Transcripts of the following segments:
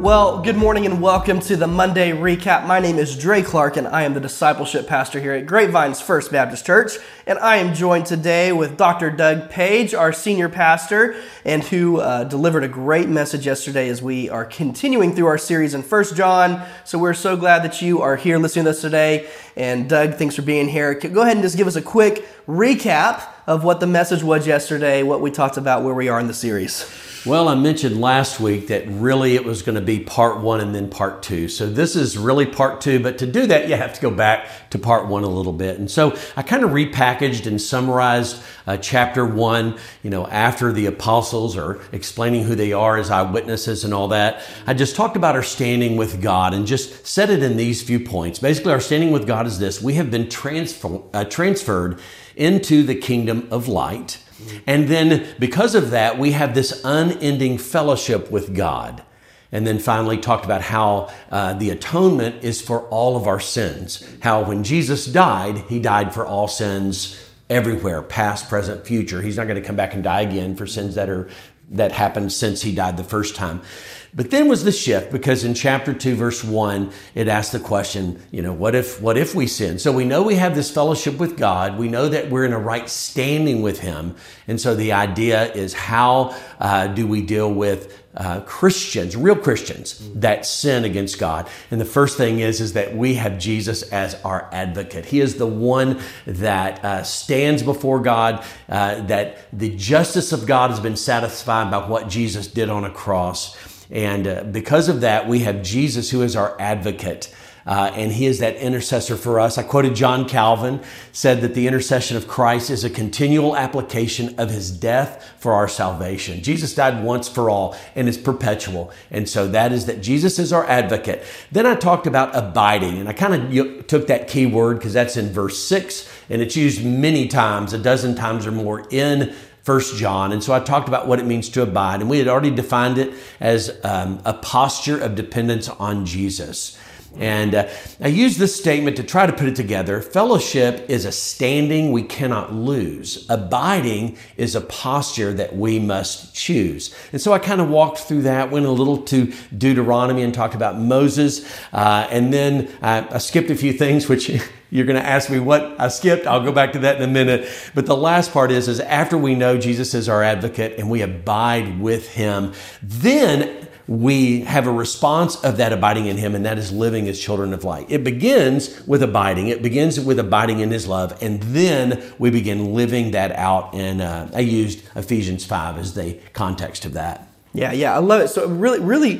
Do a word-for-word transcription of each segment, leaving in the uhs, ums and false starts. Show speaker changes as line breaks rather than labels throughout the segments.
Well, good morning and welcome to the Monday Recap. My name is Dre Clark and I am the Discipleship Pastor here at Grapevines First Baptist Church. And I am joined today with Doctor Doug Page, our Senior Pastor, and who uh, delivered a great message yesterday as we are continuing through our series in First John. So we're so glad that you are here listening to us today. And Doug, thanks for being here. Go ahead and just give us a quick recap of what the message was yesterday, what we talked about, where we are in the series.
Well, I mentioned last week that really it was going to be part one and then part two. So this is really part two, but to do that, you have to go back to part one a little bit. And so I kind of repackaged and summarized uh, chapter one, you know, after the apostles are explaining who they are as eyewitnesses and all that. I just talked about our standing with God and just said it in these few points. Basically, our standing with God is this: we have been transfer, uh, transferred into the kingdom of light. And then because of that, we have this unending fellowship with God. And then finally talked about how uh, the atonement is for all of our sins. How when Jesus died, he died for all sins everywhere, past, present, future. He's not going to come back and die again for sins that are that happened since he died the first time. But then was the shift, because in chapter two, verse one, it asked the question, you know, what if, what if we sin? So we know we have this fellowship with God. We know that we're in a right standing with him. And so the idea is, how uh, do we deal with uh, Christians, real Christians that sin against God? And the first thing is, is that we have Jesus as our advocate. He is the one that uh, stands before God, uh, that the justice of God has been satisfied by what Jesus did on a cross. And uh, because of that, we have Jesus who is our advocate. Uh, and he is that intercessor for us. I quoted John Calvin, said that the intercession of Christ is a continual application of his death for our salvation. Jesus died once for all, and it's perpetual. And so that is that Jesus is our advocate. Then I talked about abiding, and I kind of took that key word because that's in verse six, and it's used many times, a dozen times or more in First John. And so I talked about what it means to abide, and we had already defined it as um, a posture of dependence on Jesus. And uh, I use this statement to try to put it together. Fellowship is a standing we cannot lose. Abiding is a posture that we must choose. And so I kind of walked through that, went a little to Deuteronomy and talked about Moses. Uh, and then I, I skipped a few things, which you're going to ask me what I skipped. I'll go back to that in a minute. But the last part is, is after we know Jesus is our advocate and we abide with him, then we have a response of that abiding in him, and that is living as children of light. It begins with abiding. It begins with abiding in his love, and then we begin living that out. And uh, I used Ephesians five as the context of that.
Yeah, yeah, I love it. So really, really,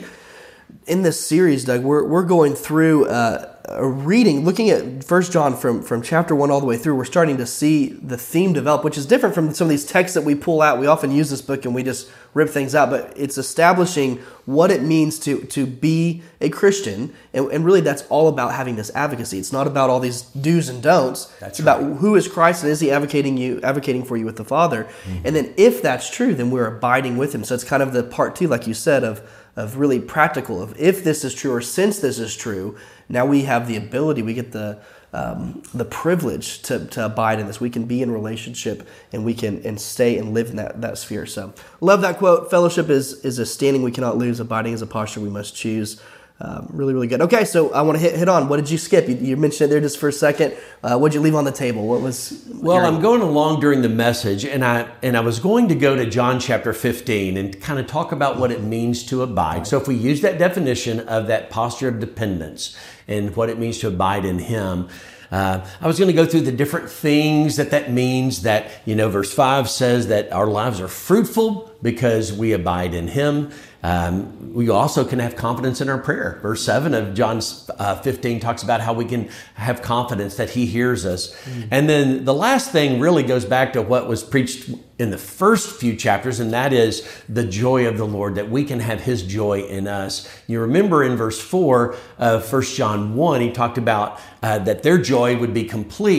in this series, Doug, we're we're going through uh, a reading, looking at First John from, from chapter one all the way through. We're starting to see the theme develop, which is different from some of these texts that we pull out. We often use this book and we just rip things out, but it's establishing what it means to, to be a Christian. And, and really, that's all about having this advocacy. It's not about all these do's and don'ts.
That's
it's
right.
about who is Christ and is he advocating you, advocating for you with the Father. Mm-hmm. And then if that's true, then we're abiding with him. So it's kind of the part two, like you said, of of really practical, of if this is true or since this is true, now we have the ability, we get the um, the privilege to, to abide in this. We can be in relationship and we can and stay and live in that, that sphere. So love that quote. Fellowship is, is a standing we cannot lose. Abiding is a posture we must choose. Um, really, really good. Okay, so I want to hit hit on. What did you skip? You, you mentioned it there just for a second. Uh, what did you leave on the table? What was?
Well, I'm going along during the message, and I and I was going to go to John chapter fifteen and kind of talk about what it means to abide. So if we use that definition of that posture of dependence and what it means to abide in him, Uh, I was going to go through the different things that that means. That, you know, verse five says that our lives are fruitful because we abide in him. Um, we also can have confidence in our prayer. Verse seven of John uh, fifteen talks about how we can have confidence that he hears us. Mm. And then the last thing really goes back to what was preached in the first few chapters, and that is the joy of the Lord, that we can have his joy in us. You remember in verse four of First John one, he talked about uh, that their joy would be complete.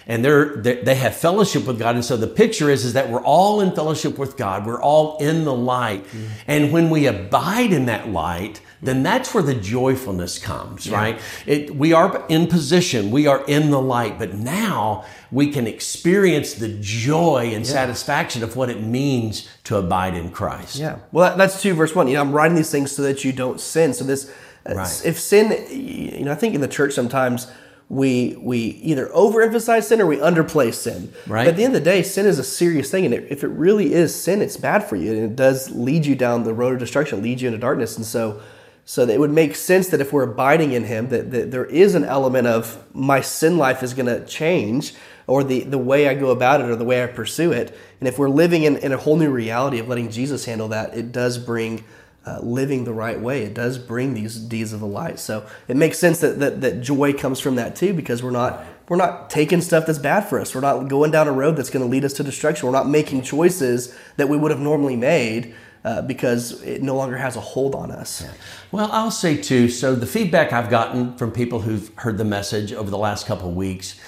and they're, they're they have fellowship with God. And so the picture is, is that we're all in fellowship with God. We're all in the light. Mm. And when we abide in that light, then that's where the joyfulness comes, yeah. right? It, we are in position. We are in the light. But now we can experience the joy and yeah. satisfaction of what it means to abide in Christ.
Yeah. Well, that's two verse one. You know, I'm writing these things so that you don't sin. So this, right. if sin, you know, I think in the church sometimes we we either overemphasize sin or we underplay sin.
Right.
But at the end of the day, sin is a serious thing. And if it really is sin, it's bad for you. And it does lead you down the road of destruction, lead you into darkness. And so So that it would make sense that if we're abiding in him, that, that there is an element of my sin life is going to change, or the, the way I go about it or the way I pursue it. And if we're living in, in a whole new reality of letting Jesus handle that, it does bring uh, living the right way. It does bring these deeds of the light. So it makes sense that, that, that joy comes from that too, because we're not we're not taking stuff that's bad for us. We're not going down a road that's going to lead us to destruction. We're not making choices that we would have normally made. Uh, because it no longer has a hold on us.
Yeah. Well, I'll say too, so the feedback I've gotten from people who've heard the message over the last couple of weeks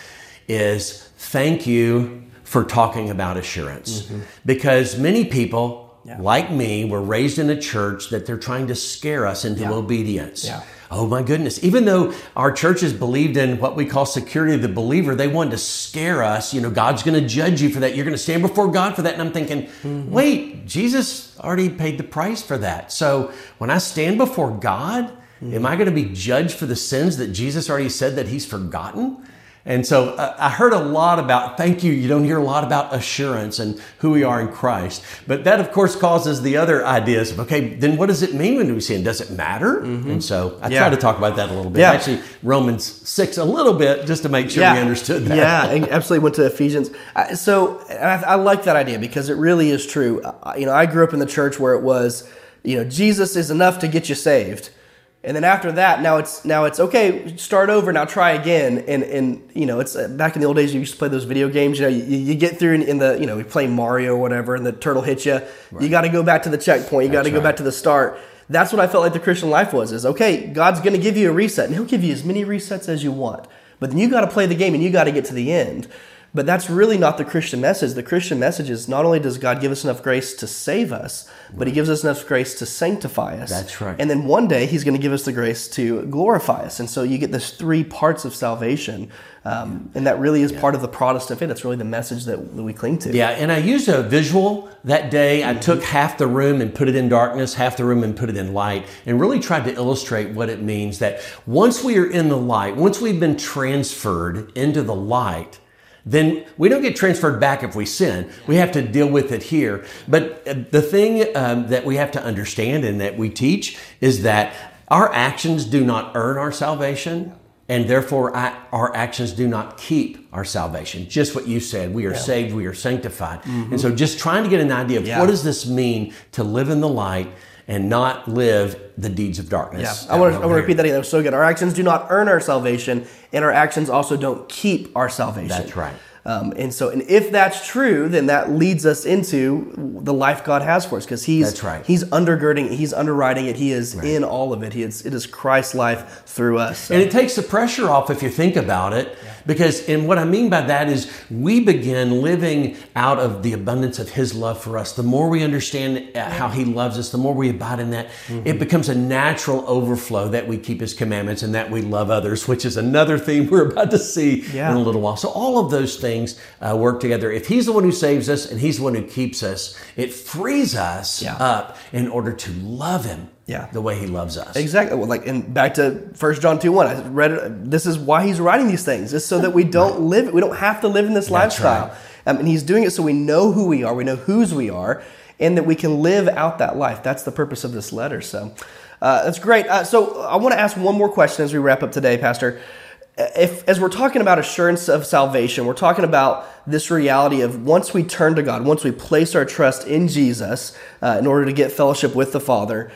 is thank you for talking about assurance. Mm-hmm. Because many people, yeah. like me, were raised in a church that they're trying to scare us into yeah. obedience. Yeah. Oh my goodness. Even though our churches believed in what we call security of the believer, they wanted to scare us. You know, God's going to judge you for that. You're going to stand before God for that. And I'm thinking, mm-hmm. wait, Jesus already paid the price for that. So when I stand before God, mm-hmm. am I going to be judged for the sins that Jesus already said that he's forgotten? And so uh, I heard a lot about, thank you, you don't hear a lot about assurance and who we are in Christ. But that, of course, causes the other ideas of, okay, then what does it mean when we sin? Does it matter? Mm-hmm. And so I yeah. try to talk about that a little bit. Yeah. Actually, Romans six a little bit, just to make sure
yeah.
we understood that.
Yeah, I absolutely went to Ephesians. So I, I like that idea because it really is true. You know, I grew up in the church where it was, you know, Jesus is enough to get you saved. And then after that, now it's now it's okay. Start over now. Try again. And and you know, it's uh, back in the old days. You used to play those video games. You know, you, you get through in, in the you know, you play Mario or whatever, and the turtle hits you. Right. You got to go back to the checkpoint. You got to go right. back to the start. That's what I felt like the Christian life was. Is okay. God's going to give you a reset, and He'll give you as many resets as you want. But then you got to play the game, and you got to get to the end. But that's really not the Christian message. The Christian message is not only does God give us enough grace to save us, but He gives us enough grace to sanctify us.
That's right.
And then one day He's going to give us the grace to glorify us. And so you get this three parts of salvation. Um, and that really is yeah. part of the Protestant faith. That's really the message that, that we cling to.
Yeah, and I used a visual that day. I mm-hmm. took half the room and put it in darkness, half the room and put it in light, and really tried to illustrate what it means that once we are in the light, once we've been transferred into the light, then we don't get transferred back if we sin. We have to deal with it here. But the thing um, that we have to understand and that we teach is that our actions do not earn our salvation, and therefore our actions do not keep our salvation. Just what you said. We are yeah. saved, we are sanctified. Mm-hmm. And so just trying to get an idea of yeah. what does this mean to live in the light and not live the deeds of darkness.
Yeah, I want to I want to repeat that again. That was so good. Our actions do not earn our salvation, and our actions also don't keep our salvation.
That's right.
Um, and so, and if that's true, then that leads us into the life God has for us, because He's
that's right.
He's undergirding, He's underwriting it. He is right. in all of it. He is it is Christ's life through us. So.
And it takes the pressure off if you think about it. Yeah. Because, and what I mean by that is we begin living out of the abundance of His love for us. The more we understand how He loves us, the more we abide in that, mm-hmm. it becomes a natural overflow that we keep His commandments and that we love others, which is another theme we're about to see yeah. in a little while. So all of those things uh, work together. If He's the one who saves us and He's the one who keeps us, it frees us yeah. up in order to love Him. Yeah, the way He loves us.
Exactly. Well, like, and back to First John two one. I read it. This is why He's writing these things, just so that we don't right. live. We don't have to live in this That's lifestyle. Right. Um, and He's doing it so we know who we are, we know whose we are, and that we can live out that life. That's the purpose of this letter. So uh, that's great. Uh, so I want to ask one more question as we wrap up today, Pastor. If, as we're talking about assurance of salvation, we're talking about this reality of once we turn to God, once we place our trust in Jesus uh, in order to get fellowship with the Father.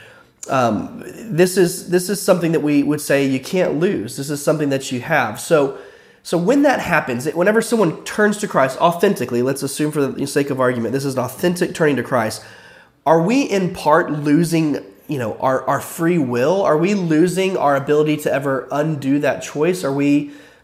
Um, this is this is something that we would say you can't lose. This is something that you have. So, so when that happens, whenever someone turns to Christ authentically, let's assume for the sake of argument, this is an authentic turning to Christ. Are we in part losing, you know, our, our free will? Are we losing our ability to ever undo that choice? Are we,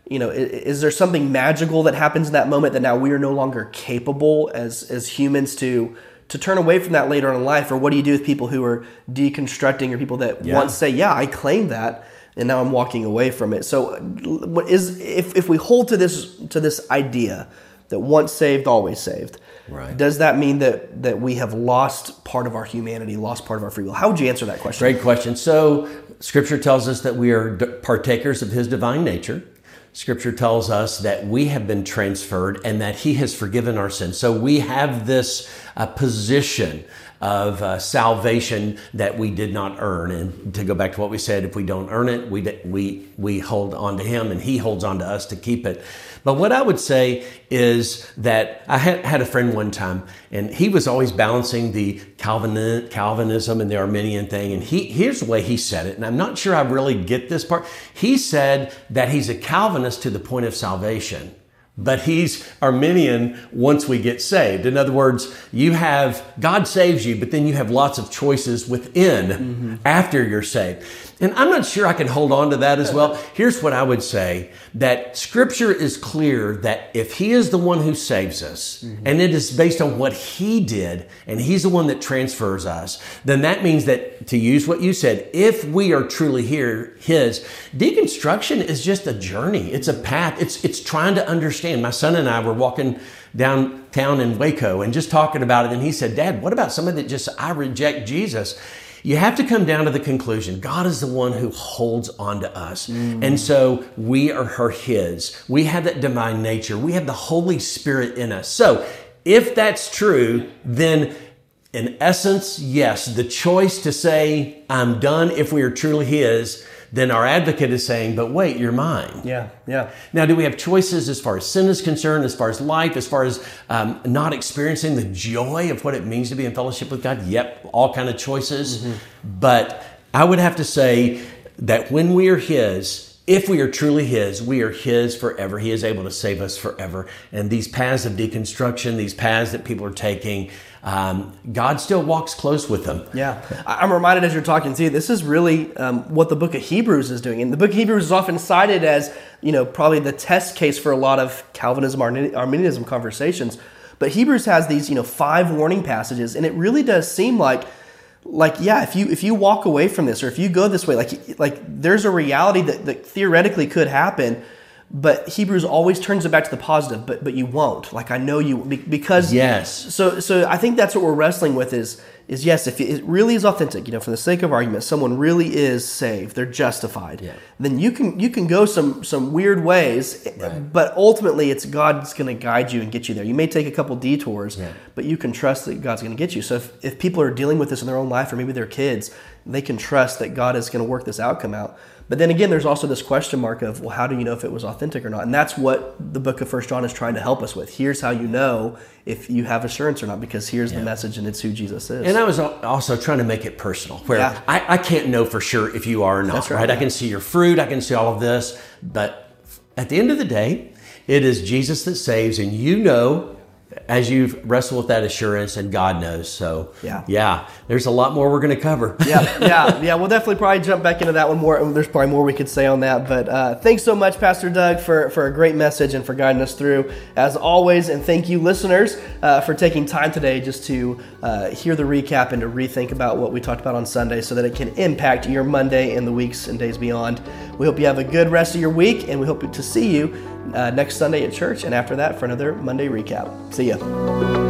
you know, is, is there something magical that happens in that moment that now we are no longer capable as as humans to to turn away from that later on in life? Or what do you do with people who are deconstructing, or people that
Yeah.
once say, yeah, I claim that, and now I'm walking away from it? So what is, if, if we hold to this to this idea that once saved, always saved,
Right.
does that mean that that we have lost part of our humanity, lost part of our free will? How would you answer that question?
Great question. So Scripture tells us that we are d- partakers of His divine nature. Scripture tells us that we have been transferred and that He has forgiven our sins. So we have this uh, position of uh, salvation that we did not earn. And to go back to what we said, if we don't earn it, we we we hold on to Him, and He holds on to us to keep it. But what I would say is that I had, had a friend one time, and he was always balancing the Calvin, Calvinism and the Arminian thing. And he here's the way he said it, and I'm not sure I really get this part. He said that he's a Calvinist to the point of salvation, but he's Arminian once we get saved. In other words, you have, God saves you, but then you have lots of choices within mm-hmm. after you're saved. And I'm not sure I can hold on to that as well. Here's what I would say, that Scripture is clear that if He is the one who saves us, mm-hmm. and it is based on what He did, and He's the one that transfers us, then that means that, to use what you said, if we are truly here, His, deconstruction is just a journey. It's a path. It's, it's trying to understand. My son and I were walking downtown in Waco and just talking about it. And he said, Dad, what about somebody that just, I reject Jesus? You have to come down to the conclusion, God is the one who holds on to us. Mm. And so we are her His. We have that divine nature. We have the Holy Spirit in us. So if that's true, then in essence, yes, the choice to say, I'm done, if we are truly His, then our advocate is saying, but wait, you're mine.
Yeah, yeah.
Now, do we have choices as far as sin is concerned, as far as life, as far as um, not experiencing the joy of what it means to be in fellowship with God? Yep, all kind of choices. Mm-hmm. But I would have to say that when we are His, if we are truly His, we are His forever. He is able to save us forever. And these paths of deconstruction, these paths that people are taking, Um, God still walks close with them.
Yeah. I'm reminded as you're talking too, this is really um, what the book of Hebrews is doing. And the book of Hebrews is often cited as, you know, probably the test case for a lot of Calvinism, Arminianism conversations. But Hebrews has these, you know, five warning passages, and it really does seem like, like, yeah, if you if you walk away from this, or if you go this way, like, like there's a reality that, that theoretically could happen. But Hebrews always turns it back to the positive, but but you won't. Like, I know you, because...
Yes.
So so I think that's what we're wrestling with is, is yes, if it really is authentic, you know, for the sake of argument, someone really is saved, they're justified,
yeah.
then you can you can go some some weird ways, right. But ultimately it's God's going to guide you and get you there. You may take a couple detours, yeah. But you can trust that God's going to get you. So if, if people are dealing with this in their own life, or maybe their kids, they can trust that God is going to work this outcome out. But then again, there's also this question mark of, well, how do you know if it was authentic or not? And that's what the book of First John is trying to help us with. Here's how you know if you have assurance or not, because here's yeah. the message, and it's who Jesus is.
And I was also trying to make it personal, where yeah. I, I can't know for sure if you are or not, that's right? right? Yeah. I can see your fruit, I can see all of this, but at the end of the day, it is Jesus that saves, and you know, as you wrestle with that assurance, and God knows. So yeah, yeah, there's a lot more we're going to cover.
yeah, yeah, yeah. We'll definitely probably jump back into that one more. There's probably more we could say on that. But uh, thanks so much, Pastor Doug, for, for a great message and for guiding us through, as always. And thank you, listeners, uh, for taking time today just to uh, hear the recap and to rethink about what we talked about on Sunday, so that it can impact your Monday and the weeks and days beyond. We hope you have a good rest of your week, and we hope to see you Uh, next Sunday at church, and after that for another Monday recap. See ya.